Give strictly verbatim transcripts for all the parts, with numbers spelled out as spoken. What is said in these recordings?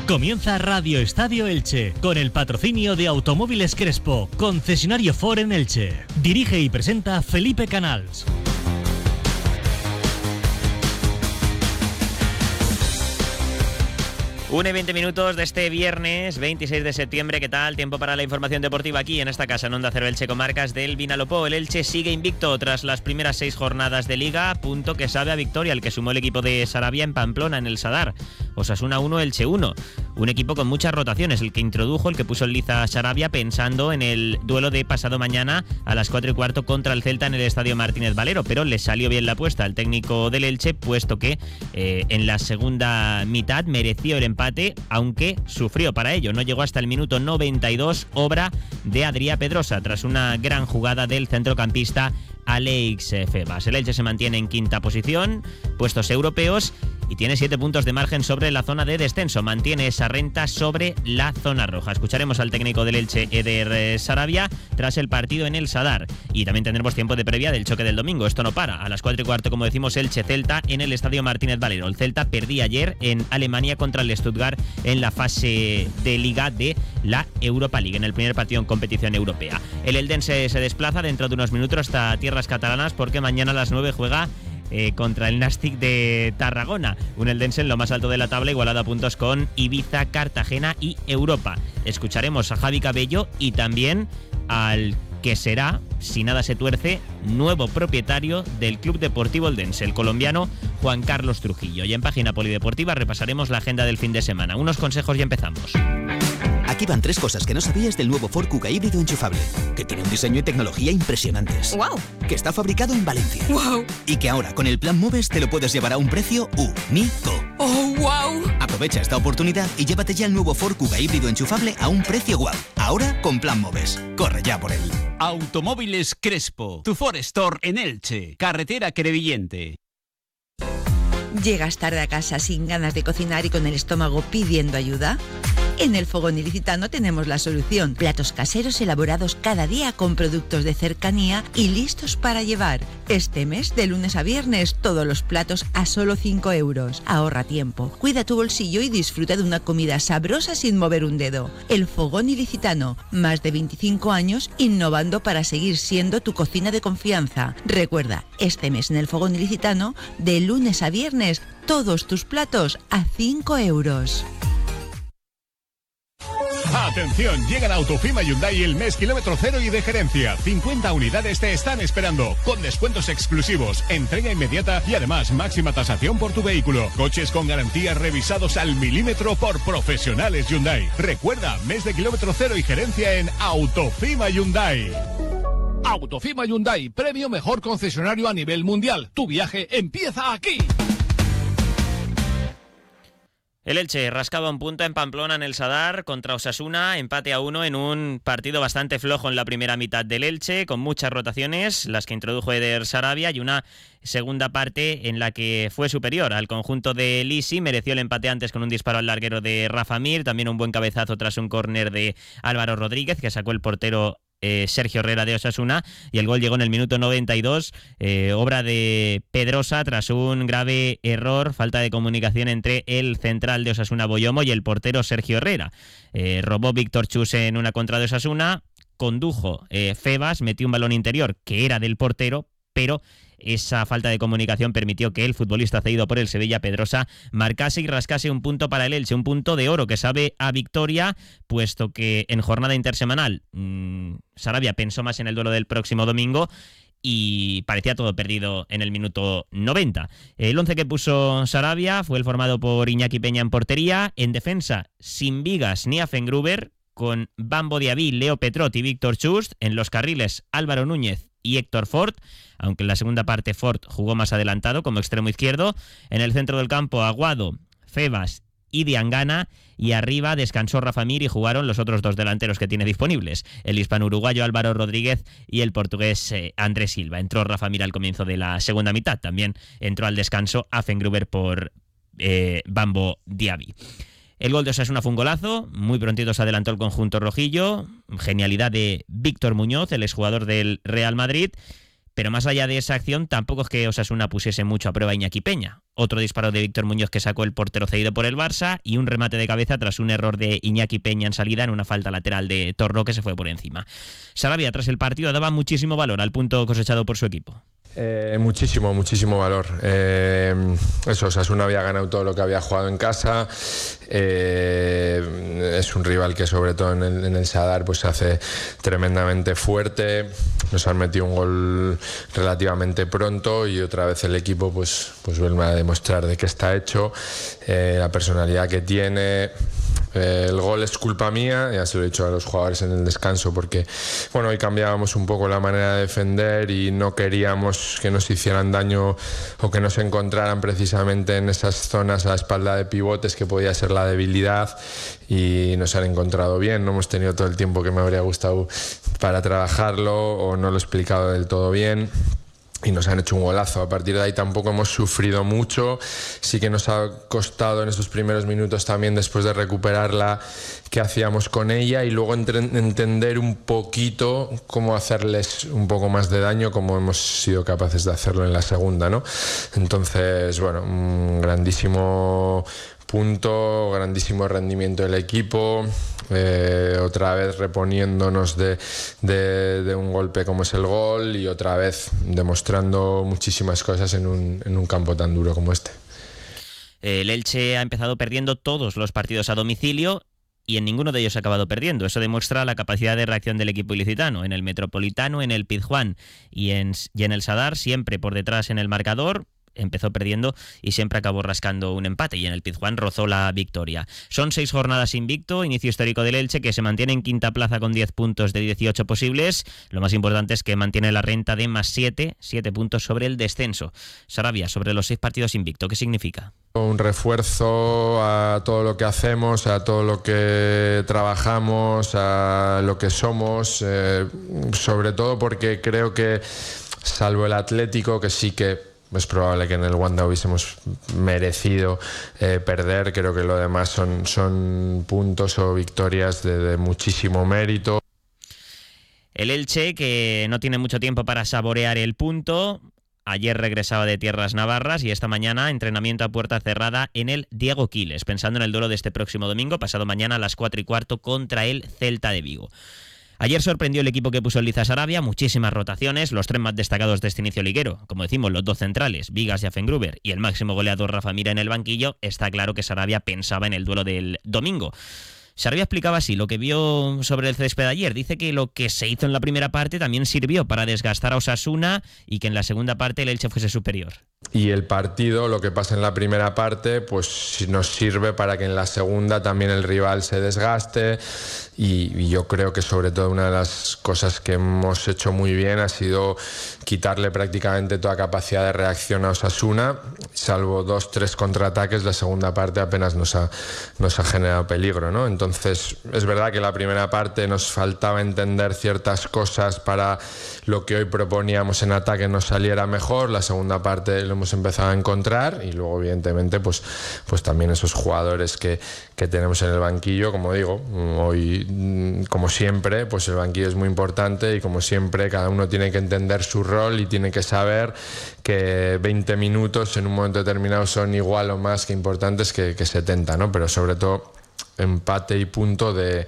Comienza Radio Estadio Elche, con el patrocinio de Automóviles Crespo, concesionario Ford en Elche. Dirige y presenta Felipe Canals. una y veinte minutos de este viernes veintiséis de septiembre. ¿Qué tal? Tiempo para la información deportiva aquí en esta casa en Onda Cero Elche Comarcas del Vinalopó. El Elche sigue invicto tras las primeras seis jornadas de Liga, punto que sabe a victoria el que sumó el equipo de Sarabia en Pamplona, en el Sadar. Osasuna uno, Elche uno. Un equipo con muchas rotaciones, el que introdujo, el que puso en liza a Sarabia pensando en el duelo de pasado mañana a las cuatro y cuarto contra el Celta en el Estadio Martínez Valero, pero le salió bien la apuesta al técnico del Elche, puesto que eh, en la segunda mitad mereció el empate, aunque sufrió para ello. No llegó hasta el minuto noventa y dos, obra de Adrià Pedrosa, tras una gran jugada del centrocampista Alex Febas. El Elche se mantiene en quinta posición, puestos europeos, y tiene siete puntos de margen sobre la zona de descenso. Mantiene esa renta sobre la zona roja. Escucharemos al técnico del Elche, Eder Sarabia, tras el partido en el Sadar. Y también tendremos tiempo de previa del choque del domingo. Esto no para. A las cuatro y cuarto, como decimos, Elche-Celta en el Estadio Martínez Valero. El Celta perdía ayer en Alemania contra el Stuttgart en la fase de Liga de la Europa League, en el primer partido en competición europea. El Eldense se desplaza dentro de unos minutos hasta tierras catalanas, porque mañana a las nueve juega Eh, contra el Nastic de Tarragona, un Eldense en lo más alto de la tabla, igualado a puntos con Ibiza, Cartagena y Europa. Escucharemos a Javi Cabello y también al que será, si nada se tuerce, nuevo propietario del Club Deportivo Eldense, el colombiano Juan Carlos Trujillo. Y en página polideportiva repasaremos la agenda del fin de semana. Unos consejos y empezamos. Aquí van tres cosas que no sabías del nuevo Ford Kuga híbrido enchufable, que tiene un diseño y tecnología impresionantes. ¡Wow! Que está fabricado en Valencia. ¡Wow! Y que ahora con el plan Moves te lo puedes llevar a un precio único. ¡Oh, wow! Aprovecha esta oportunidad y llévate ya el nuevo Ford Kuga híbrido enchufable a un precio guau. Ahora con plan Moves. Corre ya por él. Automóviles Crespo, tu Ford Store en Elche, carretera Crevillente. ¿Llegas tarde a casa sin ganas de cocinar y con el estómago pidiendo ayuda? En el Fogón Ilicitano tenemos la solución. Platos caseros elaborados cada día con productos de cercanía y listos para llevar. Este mes, de lunes a viernes, todos los platos a solo cinco euros. Ahorra tiempo, cuida tu bolsillo y disfruta de una comida sabrosa sin mover un dedo. El Fogón Ilicitano, más de veinticinco años innovando para seguir siendo tu cocina de confianza. Recuerda, este mes en el Fogón Ilicitano, de lunes a viernes, todos tus platos a cinco euros. Atención, llegan a Autofima Hyundai el mes kilómetro cero y de gerencia. cincuenta unidades te están esperando, con descuentos exclusivos, entrega inmediata y además máxima tasación por tu vehículo. Coches con garantía revisados al milímetro por profesionales Hyundai. Recuerda, mes de kilómetro cero y gerencia en Autofima Hyundai. Autofima Hyundai, premio mejor concesionario a nivel mundial. Tu viaje empieza aquí. El Elche rascaba un punto en Pamplona en el Sadar contra Osasuna, empate a uno en un partido bastante flojo en la primera mitad del Elche, con muchas rotaciones, las que introdujo Eder Sarabia, y una segunda parte en la que fue superior al conjunto de Lisi. Mereció el empate antes con un disparo al larguero de Rafa Mir, también un buen cabezazo tras un córner de Álvaro Rodríguez, que sacó el portero Eh, Sergio Herrera de Osasuna, y el gol llegó en el minuto noventa y dos, eh, obra de Pedrosa tras un grave error, falta de comunicación entre el central de Osasuna Boyomo y el portero Sergio Herrera. Eh, robó Víctor Chus en una contra de Osasuna, condujo eh, Febas, metió un balón interior que era del portero, pero esa falta de comunicación permitió que el futbolista cedido por el Sevilla, Pedrosa, marcase y rascase un punto para el Elche, un punto de oro que sabe a victoria, puesto que en jornada intersemanal mmm, Sarabia pensó más en el duelo del próximo domingo y parecía todo perdido en el minuto noventa. El once que puso Sarabia fue el formado por Iñaki Peña en portería, en defensa sin Vigas ni Afengruber, con Bambo Diaby, Leo Petrot y Víctor Chust, en los carriles Álvaro Núñez y Héctor Ford, aunque en la segunda parte Ford jugó más adelantado como extremo izquierdo. En el centro del campo, Aguado, Febas y Diangana, y arriba descansó Rafa Mir y jugaron los otros dos delanteros que tiene disponibles, el hispano-uruguayo Álvaro Rodríguez y el portugués eh, Andrés Silva. Entró Rafa Mir al comienzo de la segunda mitad, también entró al descanso Afengruber por eh, Bambo Diaby. El gol de Osasuna fue un golazo, muy prontito se adelantó el conjunto rojillo, genialidad de Víctor Muñoz, el exjugador del Real Madrid, Pero más allá de esa acción, tampoco es que Osasuna pusiese mucho a prueba a Iñaki Peña. Otro disparo de Víctor Muñoz que sacó el portero cedido por el Barça y un remate de cabeza tras un error de Iñaki Peña en salida en una falta lateral de Torró que se fue por encima. Sarabia, tras el partido, daba muchísimo valor al punto cosechado por su equipo. Eh, muchísimo, muchísimo valor. Eh, eso, Osasuna había ganado todo lo que había jugado en casa. Eh, es un rival que sobre todo en el, en el Sadar pues se hace tremendamente fuerte. Nos han metido un gol relativamente pronto y otra vez el equipo pues, pues vuelve a demostrar de qué está hecho, eh, la personalidad que tiene. Eh, el gol es culpa mía, ya se lo he dicho a los jugadores en el descanso, porque bueno, hoy cambiábamos un poco la manera de defender y no queríamos que nos hicieran daño o que nos encontraran precisamente en esas zonas a la espalda de pivotes que podía ser la debilidad, y nos han encontrado bien. No hemos tenido todo el tiempo que me habría gustado para trabajarlo o no lo he explicado del todo bien. Y nos han hecho un golazo. A partir de ahí tampoco hemos sufrido mucho. Sí que nos ha costado en esos primeros minutos también, después de recuperarla, qué hacíamos con ella y luego entre- entender un poquito cómo hacerles un poco más de daño, como hemos sido capaces de hacerlo en la segunda, ¿no? Entonces, bueno, un grandísimo punto, grandísimo rendimiento del equipo, eh, otra vez reponiéndonos de, de, de un golpe como es el gol y otra vez demostrando muchísimas cosas en un, en un campo tan duro como este. El Elche ha empezado perdiendo todos los partidos a domicilio y en ninguno de ellos ha acabado perdiendo. Eso demuestra la capacidad de reacción del equipo ilicitano. En el Metropolitano, en el Pizjuán y en, y en el Sadar, siempre por detrás en el marcador. Empezó perdiendo y siempre acabó rascando un empate, y en el Pizjuán rozó la victoria. Son seis jornadas invicto, inicio histórico del Elche, que se mantiene en quinta plaza con diez puntos de dieciocho posibles. Lo más importante es que mantiene la renta de más siete, siete puntos sobre el descenso. Sarabia, sobre los seis partidos invicto, ¿qué significa? Un refuerzo a todo lo que hacemos, a todo lo que trabajamos, a lo que somos, eh, sobre todo porque creo que, salvo el Atlético, que sí que es probable que en el Wanda hubiésemos merecido eh, perder, creo que lo demás son, son puntos o victorias de, de muchísimo mérito. El Elche, que no tiene mucho tiempo para saborear el punto, ayer regresaba de tierras navarras y esta mañana entrenamiento a puerta cerrada en el Diego Quiles, pensando en el duelo de este próximo domingo, pasado mañana a las cuatro y cuarto contra el Celta de Vigo. Ayer sorprendió el equipo que puso el Liza Sarabia, muchísimas rotaciones, los tres más destacados de este inicio liguero, como decimos, los dos centrales, Vigas y Afengruber, y el máximo goleador Rafa Mira en el banquillo. Está claro que Sarabia pensaba en el duelo del domingo. Sarabia explicaba así lo que vio sobre el césped ayer. Dice que lo que se hizo en la primera parte también sirvió para desgastar a Osasuna y que en la segunda parte el Elche fuese superior. Y el partido, lo que pasa en la primera parte, pues nos sirve para que en la segunda también el rival se desgaste, y, y yo creo que sobre todo una de las cosas que hemos hecho muy bien ha sido quitarle prácticamente toda capacidad de reacción a Osasuna, salvo dos, tres contraataques. La segunda parte apenas nos ha, nos ha generado peligro, ¿no? Entonces es verdad que la primera parte nos faltaba entender ciertas cosas para lo que hoy proponíamos en ataque nos saliera mejor. La segunda parte lo hemos empezado a encontrar, y luego evidentemente pues, pues también esos jugadores que, que tenemos en el banquillo, como digo, hoy como siempre pues el banquillo es muy importante, y como siempre cada uno tiene que entender su rol y tiene que saber que veinte minutos en un momento determinado son igual o más que importantes que, que setenta, ¿no? Pero sobre todo empate y punto de,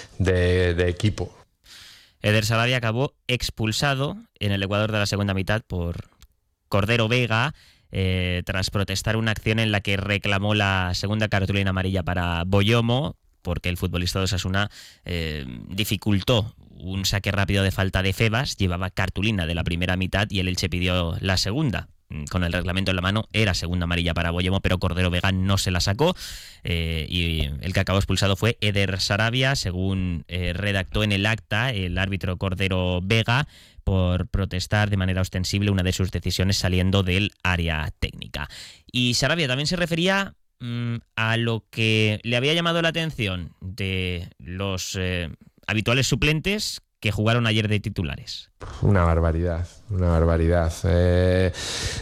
de, de equipo. Eder Sarabia acabó expulsado en el Ecuador de la segunda mitad por Cordero Vega, eh, tras protestar una acción en la que reclamó la segunda cartulina amarilla para Boyomo, porque el futbolista de Osasuna eh, dificultó un saque rápido de falta de Febas, llevaba cartulina de la primera mitad y el Elche pidió la segunda. Con el reglamento en la mano era segunda amarilla para Boyomo, pero Cordero Vega no se la sacó, eh, y el que acabó expulsado fue Eder Sarabia, según eh, redactó en el acta el árbitro Cordero Vega, por protestar de manera ostensible una de sus decisiones saliendo del área técnica. Y Sarabia también se refería mmm, a lo que le había llamado la atención de los eh, habituales suplentes que jugaron ayer de titulares. Una barbaridad, una barbaridad. Eh,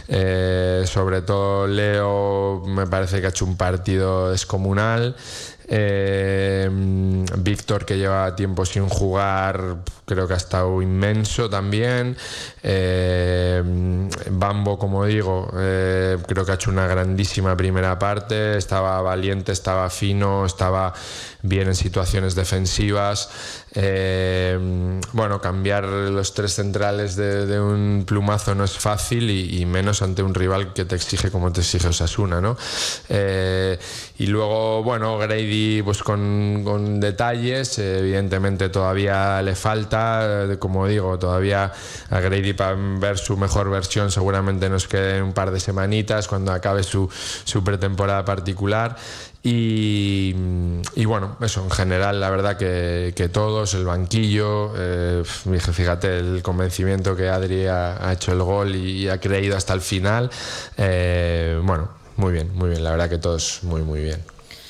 eh, sobre todo Leo me parece que ha hecho un partido descomunal. Eh, Víctor, que lleva tiempo sin jugar, creo que ha estado inmenso también. eh, Bambo, como digo, eh, creo que ha hecho una grandísima primera parte, estaba valiente, estaba fino, estaba bien en situaciones defensivas. Eh, bueno, cambiar los tres centrales de, de un plumazo no es fácil, y, y menos ante un rival que te exige como te exige Osasuna, ¿no? Eh, y luego, bueno, Grady pues con, con detalles, eh, evidentemente todavía le falta, eh, como digo, todavía a Grady para ver su mejor versión seguramente nos queden un par de semanitas cuando acabe su, su pretemporada particular. Y, y bueno, eso en general, la verdad que, que todos, el banquillo, eh, fíjate el convencimiento que Adri ha, ha hecho el gol y, y ha creído hasta el final. Eh, bueno, muy bien, muy bien, la verdad que todos muy, muy bien.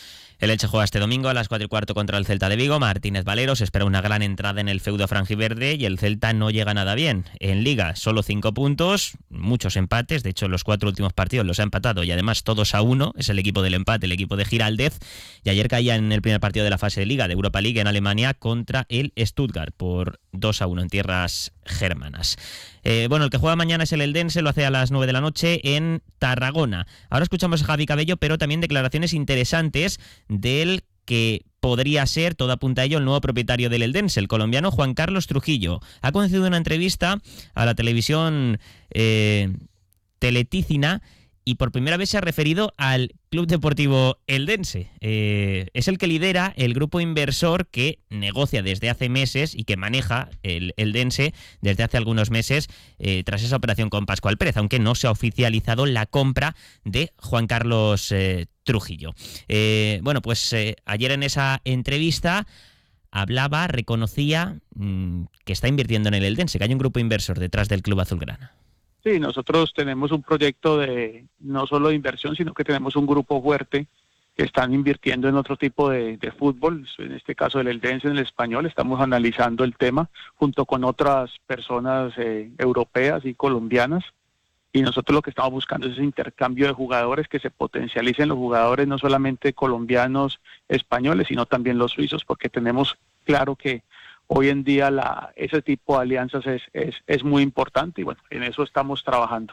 El Elche juega este domingo a las cuatro y cuarto contra el Celta de Vigo. Martínez Valero se espera una gran entrada en el feudo franjiverde y el Celta no llega nada bien. En Liga solo cinco puntos, muchos empates, de hecho los cuatro últimos partidos los ha empatado y además todos a uno, es el equipo del empate, el equipo de Giraldez, y ayer caía en el primer partido de la fase de Liga de Europa League en Alemania contra el Stuttgart por dos a uno en tierras germanas. Eh, bueno, el que juega mañana es el Eldense, lo hace a las nueve de la noche en Tarragona. Ahora escuchamos a Javi Cabello, pero también declaraciones interesantes del que podría ser, todo apunta a ello, el nuevo propietario del Eldense, el colombiano Juan Carlos Trujillo. Ha concedido una entrevista a la televisión eh, Teleticina y por primera vez se ha referido al Club Deportivo Eldense. Eh, es el que lidera el grupo inversor que negocia desde hace meses y que maneja el Eldense desde hace algunos meses eh, tras esa operación con Pascual Pérez, aunque no se ha oficializado la compra de Juan Carlos eh, Trujillo. Eh, bueno, pues eh, ayer en esa entrevista hablaba, reconocía mmm, que está invirtiendo en el Eldense, que hay un grupo inversor detrás del Club Azulgrana. Sí, nosotros tenemos un proyecto de no solo de inversión, sino que tenemos un grupo fuerte que están invirtiendo en otro tipo de, de fútbol, en este caso el Eldense en el español. Estamos analizando el tema junto con otras personas eh, europeas y colombianas, y nosotros lo que estamos buscando es ese intercambio de jugadores, que se potencialicen los jugadores no solamente colombianos, españoles, sino también los suizos, porque tenemos claro que hoy en día la, ese tipo de alianzas es, es, es muy importante y bueno, en eso estamos trabajando.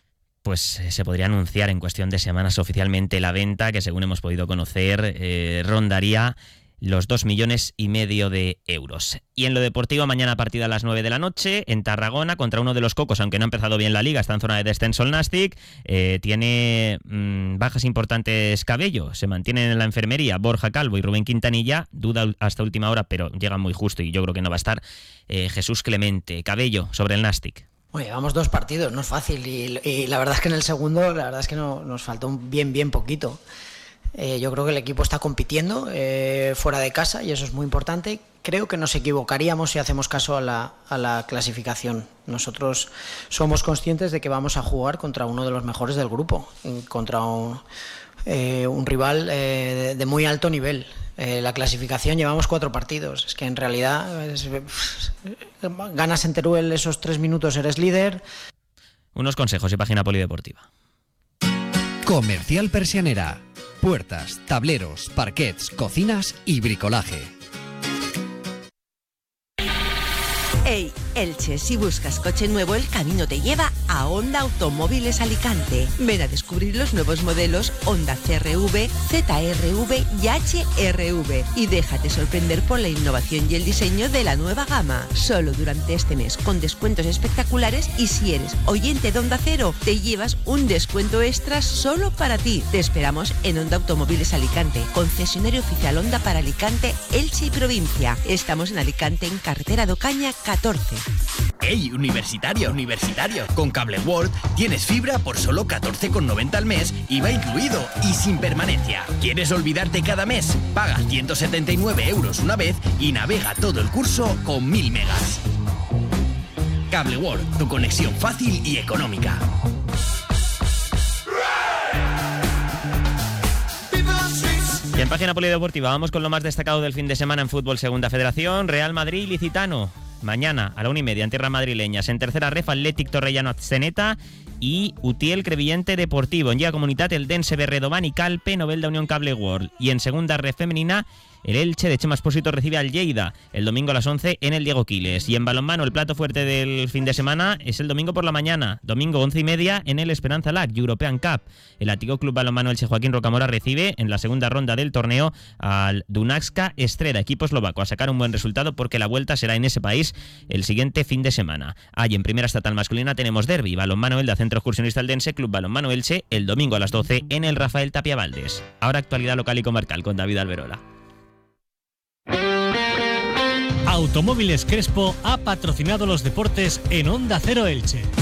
Pues eh, se podría anunciar en cuestión de semanas oficialmente la venta, que según hemos podido conocer eh, rondaría los dos millones y medio de euros. Y en lo deportivo, mañana partida a las nueve de la noche en Tarragona contra uno de los cocos, aunque no ha empezado bien la liga, está en zona de descenso el Nastic, eh, tiene mmm, bajas importantes Cabello, se mantienen en la enfermería Borja Calvo y Rubén Quintanilla, duda hasta última hora, pero llegan muy justo y yo creo que no va a estar eh, Jesús Clemente. Cabello, sobre el Nastic. Bueno, llevamos dos partidos, no es fácil, y, y la verdad es que en el segundo, la verdad es que no, nos faltó un bien, bien poquito. Eh, yo creo que el equipo está compitiendo eh, fuera de casa y eso es muy importante. Creo que nos equivocaríamos si hacemos caso a la, a la clasificación. Nosotros somos conscientes de que vamos a jugar contra uno de los mejores del grupo, contra un, eh, un rival eh, de, de muy alto nivel. Eh, la clasificación, llevamos cuatro partidos. Es que en realidad es, ganas en Teruel esos tres minutos, eres líder. Unos consejos y página polideportiva. Comercial Persianera. Puertas, tableros, parquets, cocinas y bricolaje. Hey, Elche, si buscas coche nuevo, el camino te lleva a Honda Automóviles Alicante. Ven a descubrir los nuevos modelos Honda C R V, Z R V y H R V y déjate sorprender por la innovación y el diseño de la nueva gama. Solo durante este mes, con descuentos espectaculares, y si eres oyente de Honda Cero, te llevas un descuento extra solo para ti. Te esperamos en Honda Automóviles Alicante, concesionario oficial Honda para Alicante, Elche y provincia. Estamos en Alicante, en carretera de Ocaña catorce. ¡Ey, universitario, universitario! Con Cable World tienes fibra por solo catorce con noventa al mes, I V A incluido y sin permanencia. ¿Quieres olvidarte cada mes? Paga ciento setenta y nueve euros una vez y navega todo el curso con mil megas. Cable World, tu conexión fácil y económica. Y en página polideportiva vamos con lo más destacado del fin de semana en fútbol segunda federación. Real Madrid licitano. mañana a la una y media en tierras madrileñas. En tercera ref, Athletic Torrellano Atzeneta y Utiel Crevillente Deportivo. En Lliga Comunitat, el Dense Berredoban y Calpe Novelda Unión Cable World. Y en segunda ref femenina, el Elche de Chema Espósito recibe al Lleida el domingo a las once en el Diego Quiles. Y en balonmano, el plato fuerte del fin de semana es el domingo por la mañana. Domingo once y media en el Esperanza Lac European Cup. El Atlético Club Balonmano Elche Joaquín Rocamora recibe en la segunda ronda del torneo al Dunajska Estrela, equipo eslovaco, a sacar un buen resultado porque la vuelta será en ese país el siguiente fin de semana. Ahí en primera estatal masculina tenemos derbi, Balonmano Elda Centro Excursionista Eldense, Club Balonmano Elche, el domingo a las doce en el Rafael Tapia Valdés. Ahora actualidad local y comarcal con David Alberola. Automóviles Crespo ha patrocinado los deportes en Onda Cero Elche.